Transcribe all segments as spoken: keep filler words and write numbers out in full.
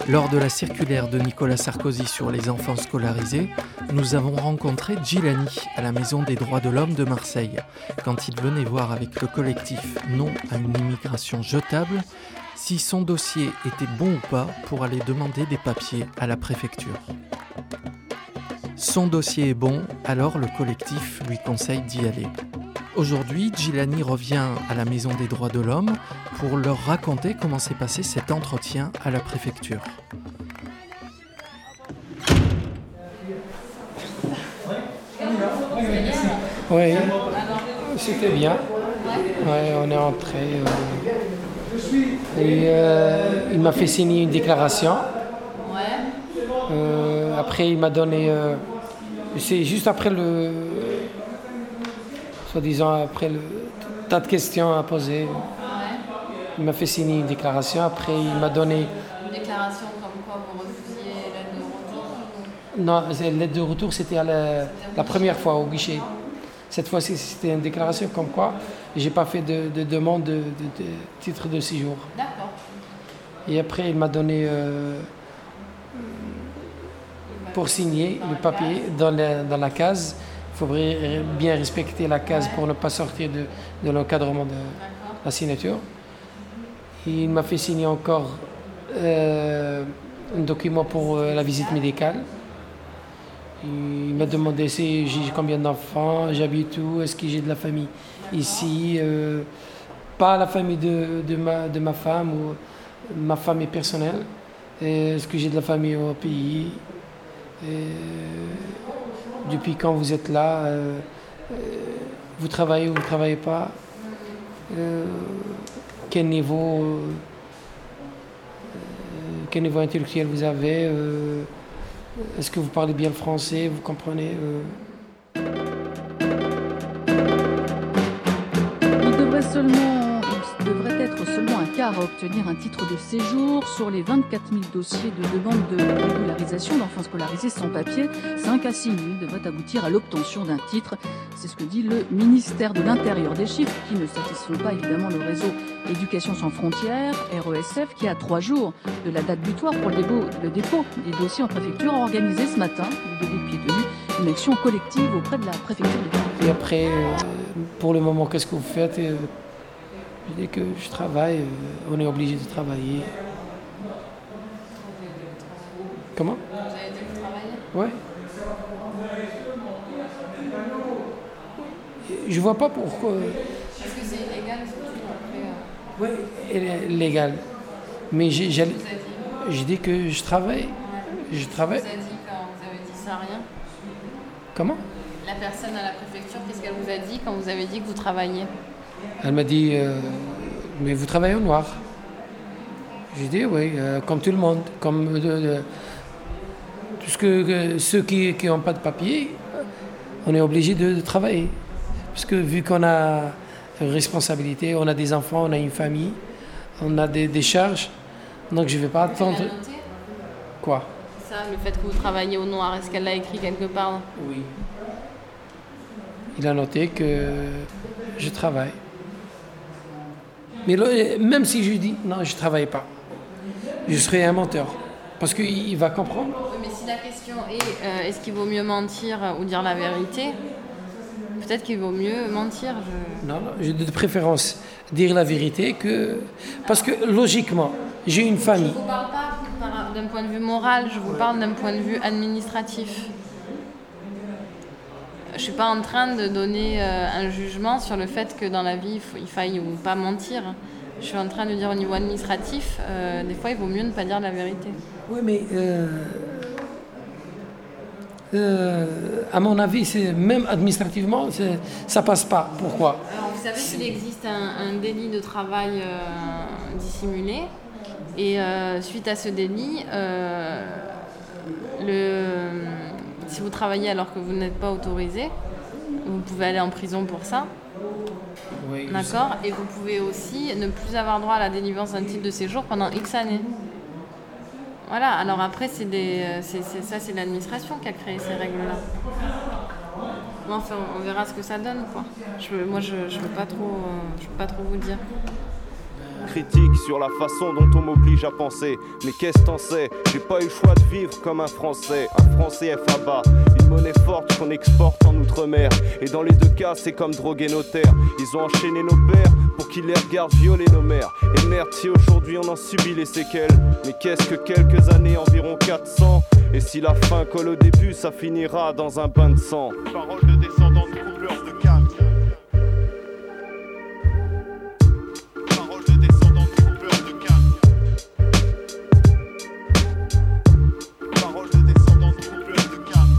Lors de la circulaire de Nicolas Sarkozy sur les enfants scolarisés, nous avons rencontré Djilani à la Maison des droits de l'homme de Marseille, quand il venait voir avec le collectif Non à une immigration jetable si son dossier était bon ou pas pour aller demander des papiers à la préfecture. Son dossier est bon, alors le collectif lui conseille d'y aller. Aujourd'hui, Djilani revient à la Maison des droits de l'homme pour leur raconter comment s'est passé cet entretien à la préfecture. Oui, c'était bien. Ouais, on est entré. Euh, et euh, il m'a fait signer une déclaration. Euh, après, il m'a donné. Euh, c'est juste après le. Soi-disant, après le tas de questions à poser. Il m'a fait signer une déclaration. Après, il m'a donné. Une déclaration comme quoi vous refusiez l'aide de retour ou... Non, l'aide de retour, c'était à la, la première fois au guichet. Cette fois-ci, c'était une déclaration comme quoi je n'ai pas fait de, de demande de, de, de titre de séjour. D'accord. Et après, il m'a donné euh, pour signer le papier dans la, dans la case. Il faudrait bien respecter la case pour ne pas sortir de, de l'encadrement de la signature. Et il m'a fait signer encore euh, un document pour euh, la visite médicale. Et il m'a demandé si j'ai combien d'enfants, j'habite où, est-ce que j'ai de la famille ici, euh, pas la famille de, de, ma, de ma femme ou ma famille personnelle, et est-ce que j'ai de la famille au pays, et depuis quand vous êtes là, euh, vous travaillez ou vous ne travaillez pas, euh, quel niveau, euh, quel niveau intellectuel vous avez, euh, est-ce que vous parlez bien le français, vous comprenez euh... Il devrait seulement, il devrait être seulement un quart à obtenir un titre de séjour sur les vingt-quatre mille dossiers de demande de régularisation d'enfants scolarisés sans papier. cinq à six mille devraient aboutir à l'obtention d'un titre. C'est ce que dit le ministère de l'Intérieur. Des chiffres qui ne satisfont pas évidemment le réseau Éducation sans frontières, R E S F, qui a trois jours de la date butoir pour le dépôt, le dépôt des dossiers en préfecture, a organisé ce matin, le début de pied tenu, une action collective auprès de la préfecture de Paris. Et après, euh, pour le moment, qu'est-ce que vous faites? euh, Je dis que je travaille, euh, on est obligé de travailler. Comment? Vous avez dit que vous travaillez? Ouais. Je vois pas pourquoi. Est-ce que c'est illégal surtout après euh... Oui, elle est légale. Mais j'ai, j'ai, j'ai dit que je travaille. Ouais. Je travaille. Vous avez dit quand vous avez dit ça rien? Comment? La personne à la préfecture, qu'est-ce qu'elle vous a dit quand vous avez dit que vous travailliez? Elle m'a dit, euh, mais vous travaillez au noir. J'ai dit oui, euh, comme tout le monde, comme de, de, tout ce que, que ceux qui n'ont pas de papier, on est obligé de, de travailler. Parce que vu qu'on a une responsabilité, on a des enfants, on a une famille, on a des, des charges, donc je ne vais pas attendre. Elle a noté Quoi? Ça, le fait que vous travaillez au noir, est-ce qu'elle l'a écrit quelque part? Oui. Il a noté que je travaille. Mais là, même si je dis non, je ne travaille pas, je serai un menteur. Parce qu'il va comprendre. Oui, mais si la question est euh, est-ce qu'il vaut mieux mentir ou dire la vérité, peut-être qu'il vaut mieux mentir. Je... Non, non, j'ai de préférence dire la vérité que. Parce que logiquement, j'ai une famille. Je ne vous parle pas par- d'un point de vue moral, je vous parle d'un point de vue administratif. Je ne suis pas en train de donner euh, un jugement sur le fait que dans la vie, il, faut, il faille ou pas mentir. Je suis en train de dire au niveau administratif, euh, des fois, il vaut mieux ne pas dire la vérité. Oui, mais euh, euh, à mon avis, c'est, même administrativement, c'est, ça passe pas. Pourquoi? Alors, vous savez qu'il existe un, un délit de travail euh, dissimulé. Et euh, suite à ce délit, euh, le, si vous travaillez alors que vous n'êtes pas autorisé, vous pouvez aller en prison pour ça. Oui, D'accord. Et vous pouvez aussi ne plus avoir droit à la délivrance d'un titre de séjour pendant X années. Voilà, alors après, c'est des, c'est, c'est, ça, c'est l'administration qui a créé ces règles-là. Bon, enfin, on verra ce que ça donne, quoi. Je, moi, je ne peux pas trop, euh, je peux pas trop vous dire. critique sur la façon dont on m'oblige à penser. Mais qu'est-ce t'en sais? J'ai pas eu le choix de vivre comme un Français. Un Français F A B A, une monnaie forte qu'on exporte en Outre-mer. Et dans les deux cas, c'est comme droguer nos terres. Ils ont enchaîné nos pères pour qu'ils les regardent violer nos mères. Et merde, si aujourd'hui on en subit les séquelles. Mais qu'est-ce que quelques années, environ quatre cents? Et si la fin colle au début, ça finira dans un bain de sang. Parole de descendants de coupeurs de calme. Parole de descendants de coupeurs de calme. Parole de descendants de coupeurs de calme.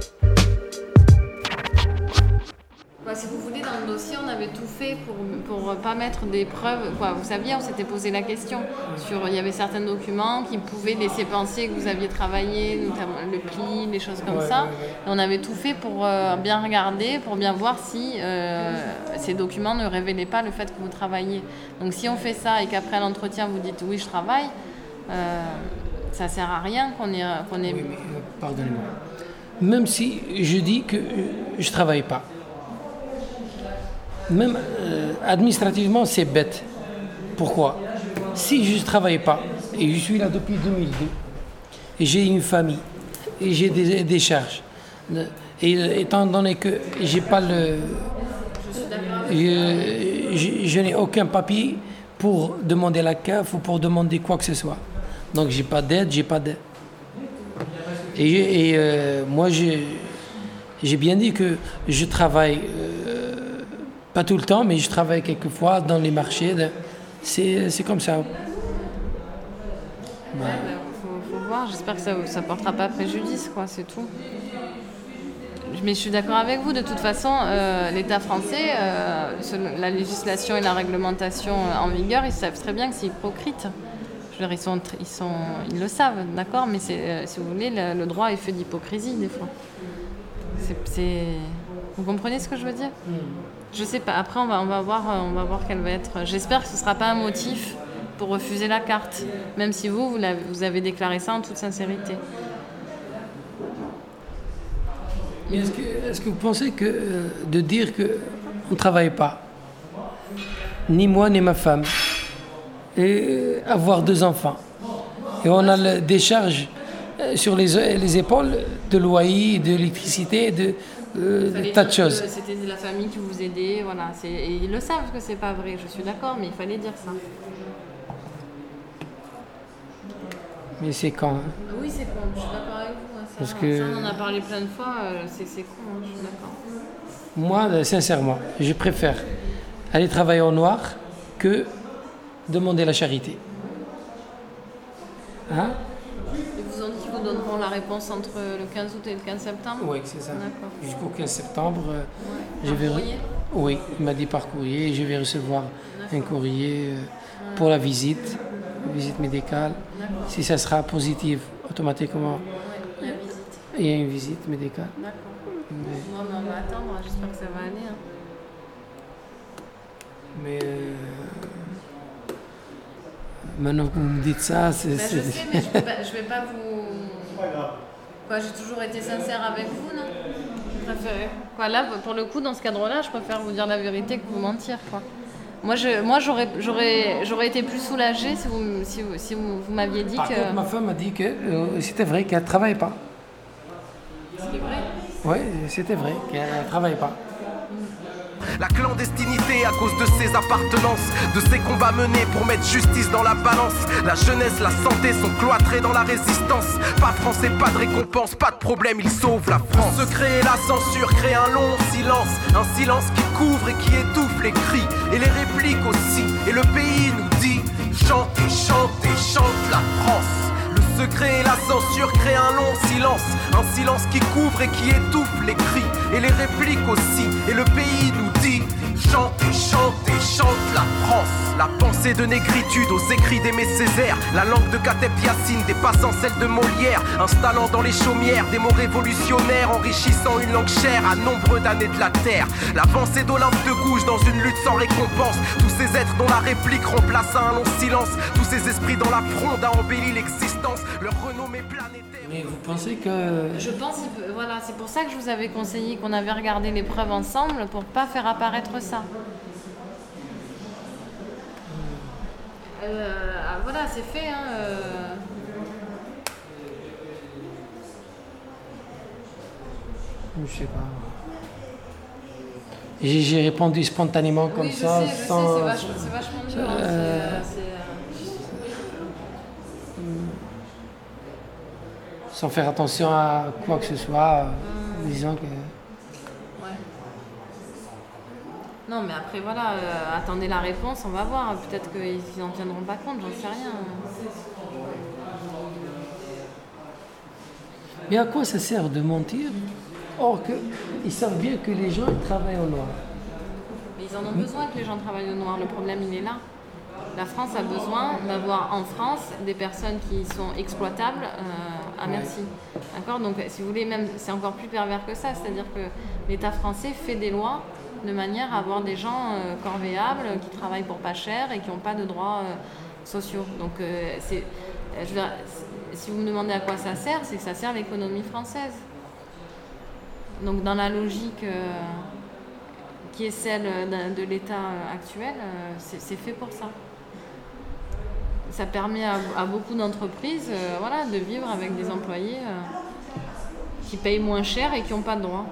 Bah, si vous voulez, dans le dossier, on avait tout fait pour pour pas mettre des preuves. Quoi, vous saviez, on s'était posé la question sur. Il y avait certains documents qui pouvaient laisser penser que vous aviez travaillé, notamment le pli, des choses comme ouais, ça. Ouais, ouais. Et on avait tout fait pour euh, bien regarder, pour bien voir si euh, ces documents ne révélaient pas le fait que vous travailliez. Donc, si on fait ça et qu'après l'entretien vous dites oui, je travaille, euh, ça sert à rien qu'on ait. Qu'on ait... Oui, mais euh, pardonnez-moi. Même si je dis que euh, je travaille pas. Même euh, administrativement, c'est bête. Pourquoi? Si je ne travaille pas, et je suis là depuis deux mille deux, et j'ai une famille, et j'ai des, des charges, et étant donné que j'ai pas le... Je, je, je n'ai aucun papier pour demander la C A F ou pour demander quoi que ce soit. Donc j'ai pas d'aide, j'ai pas d'aide. Et, et euh, moi, j'ai, j'ai bien dit que je travaille... Euh, Pas tout le temps, mais je travaille quelquefois dans les marchés. C'est, c'est comme ça. Il ouais. ouais, faut, faut voir. J'espère que ça ne portera pas préjudice, quoi, c'est tout. Mais je suis d'accord avec vous. De toute façon, euh, l'État français, euh, la législation et la réglementation en vigueur, ils savent très bien que c'est hypocrite. Je veux dire, ils, sont, ils, sont, ils le savent, d'accord, mais c'est, euh, si vous voulez, le, le droit est fait d'hypocrisie, des fois. C'est, c'est... Vous comprenez ce que je veux dire? mm. Je sais pas. Après, on va, on va voir, on va voir quelle va être. J'espère que ce sera pas un motif pour refuser la carte, même si vous, vous, l'avez, vous avez déclaré ça en toute sincérité. Mais est-ce que, est-ce que vous pensez que euh, de dire que on travaille pas, ni moi ni ma femme, et avoir deux enfants, et on a le, des charges sur les, les épaules de loyer, d'électricité, de Euh, des tas de choses. C'était la famille qui vous aidait, voilà. C'est, et ils le savent que c'est pas vrai, je suis d'accord, mais il fallait dire ça. Mais c'est quand hein? Oui, c'est con, je suis d'accord avec vous. Hein, ça, Parce que... ça, on en a parlé plein de fois, euh, c'est, c'est con, hein, je suis d'accord. Moi, sincèrement, je préfère aller travailler au noir que demander la charité. Hein? Ils donneront la réponse entre le quinze août et le quinze septembre? Oui, c'est ça. D'accord. Jusqu'au quinze septembre. Ouais. Je Par vais... courrier? Oui, il m'a dit par courrier. Je vais recevoir D'accord. un courrier euh, ouais. pour la visite, visite médicale. D'accord. Si ça sera positif, automatiquement, ouais, la visite. il y a une visite médicale. D'accord. Mais... Non, mais on va attendre. J'espère que ça va aller. Hein. Mais... Euh... Maintenant que vous me dites ça, c'est... Ben, c'est... Je sais, mais je ne vais, vais pas vous... Quoi, j'ai toujours été sincère avec vous, non? Je préfère... Quoi, là, pour le coup, dans ce cadre-là, je préfère vous dire la vérité que vous mentir, quoi. Moi, je, moi j'aurais, j'aurais, j'aurais été plus soulagée si vous, si vous, si vous, vous m'aviez dit Par que... contre, ma femme m'a dit que euh, c'était vrai qu'elle ne travaille pas. C'était vrai? Oui, c'était vrai qu'elle ne travaille pas. La clandestinité à cause de ses appartenances, de ses combats menés pour mettre justice dans la balance. La jeunesse, la santé sont cloîtrés dans la résistance. Pas français, pas de récompense, pas de problème, ils sauvent la France. Le secret et la censure créent un long silence, un silence qui couvre et qui étouffe les cris et les répliques aussi. Et le pays nous dit chantez, chantez, chante la France. Le secret et la censure créent un long silence, un silence qui couvre et qui étouffe les cris et les répliques aussi. Et le pays nous dit chantez, chantez, chante la France. La pensée de négritude aux écrits d'Aimé Césaire, la langue de Kateb Yassine dépassant celle de Molière, installant dans les chaumières des mots révolutionnaires, enrichissant une langue chère à nombreux d'années de la terre. L'avancée d'Olympe de Gouges dans une lutte sans récompense, tous ces êtres dont la réplique remplace un long silence, tous ces esprits dont la fronde a embelli l'existence, leur renommée planétaire. Mais vous pensez que... Je pense, voilà, c'est pour ça que je vous avais conseillé qu'on avait regardé les preuves ensemble pour pas faire apparaître ça. euh, ah, voilà, c'est fait. Hein, euh... Je sais pas. J'ai, j'ai répondu spontanément comme oui, je ça. sais, je sans... sais, c'est vachement, c'est vachement dur. Hein, Euh, c'est, c'est, Sans faire attention à quoi que ce soit, Hum. disons que. ouais. Non, mais après, voilà, euh, attendez la réponse, on va voir. Peut-être qu'ils n'en tiendront pas compte, j'en sais rien. Mais à quoi ça sert de mentir? Or que ils savent bien que les gens ils travaillent au noir. Mais ils en ont besoin que les gens travaillent au noir. Le problème, il est là. La France a besoin d'avoir en France des personnes qui sont exploitables euh, à merci. D'accord? Donc, si vous voulez, même, c'est encore plus pervers que ça. C'est-à-dire que l'État français fait des lois de manière à avoir des gens euh, corvéables qui travaillent pour pas cher et qui n'ont pas de droits euh, sociaux. Donc, euh, c'est, je veux dire, si vous me demandez à quoi ça sert, c'est que ça sert l'économie française. Donc, dans la logique euh, qui est celle de, de l'État actuel, euh, c'est, c'est fait pour ça. Ça permet à, à beaucoup d'entreprises euh, voilà, de vivre avec des employés euh, qui payent moins cher et qui n'ont pas de droits.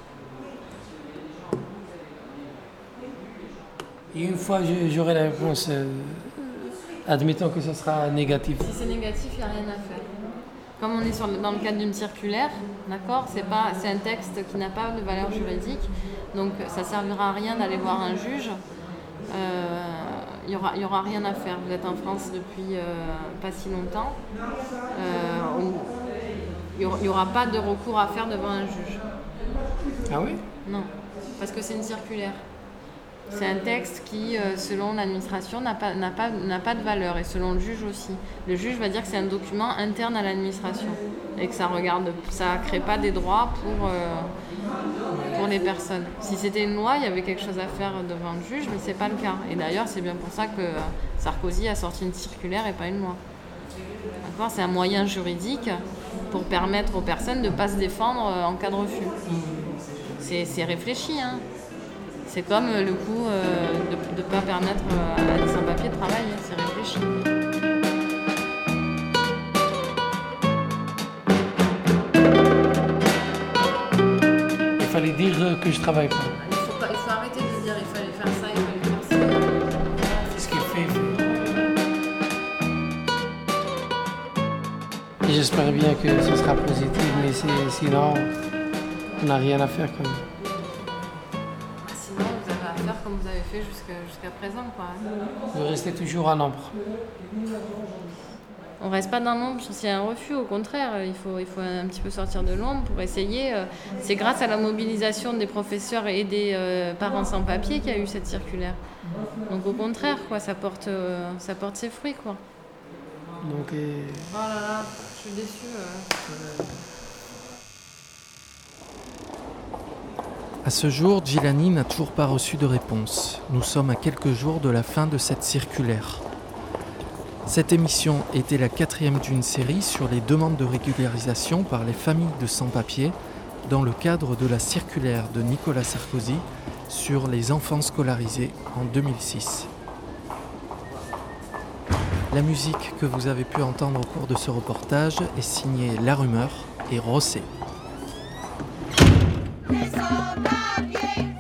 Et une fois je- j'aurai la réponse, euh, admettons que ce sera négatif. Si c'est négatif, il n'y a rien à faire. Comme on est sur le- dans le cadre d'une circulaire, d'accord, c'est pas, c'est un texte qui n'a pas de valeur juridique, donc ça ne servira à rien d'aller voir un juge. Euh, Il n'y aura, il y aura rien à faire. Vous êtes en France depuis euh, pas si longtemps. Euh, on- il n'y aura pas de recours à faire devant un juge. Ah oui? Non, parce que c'est une circulaire. C'est un texte qui, euh, selon l'administration, n'a pas, n'a pas, n'a pas de valeur, et selon le juge aussi. Le juge va dire que c'est un document interne à l'administration et que ça regarde, ça crée pas des droits pour, euh, pour les personnes. Si c'était une loi, il y avait quelque chose à faire devant le juge, mais c'est pas le cas. Et d'ailleurs, c'est bien pour ça que euh, Sarkozy a sorti une circulaire et pas une loi. D'accord ? C'est un moyen juridique pour permettre aux personnes de ne pas se défendre euh, en cas de refus. C'est, c'est réfléchi, hein. C'est comme euh, le coup euh, de ne pas permettre euh, à des sans-papiers de travailler, c'est réfléchi. Il fallait dire euh, que je travaille pas. Il faut, pas, il faut arrêter de se dire il fallait faire ça, il fallait faire ça. Ce qu'il fait, fait. Et j'espère bien que ce sera positif, mais c'est- sinon, on n'a rien à faire quand même. Sinon, vous avez à faire comme vous avez fait jusqu'à, jusqu'à présent, quoi. De rester toujours à l'ombre. On reste pas dans l'ombre s'il y a un refus, au contraire, il faut, il faut un petit peu sortir de l'ombre pour essayer. euh, C'est grâce à la mobilisation des professeurs et des euh, parents sans papier qu'il y a eu cette circulaire. Donc au contraire, quoi, ça porte, euh, ça porte ses fruits, quoi. Donc, euh, Oh là là, je suis déçue. euh. À ce jour, Djilani n'a toujours pas reçu de réponse. Nous sommes à quelques jours de la fin de cette circulaire. Cette émission était la quatrième d'une série sur les demandes de régularisation par les familles de sans-papiers dans le cadre de la circulaire de Nicolas Sarkozy sur les enfants scolarisés en deux mille six. La musique que vous avez pu entendre au cours de ce reportage est signée La Rumeur et Rossé. Les sans-papiers.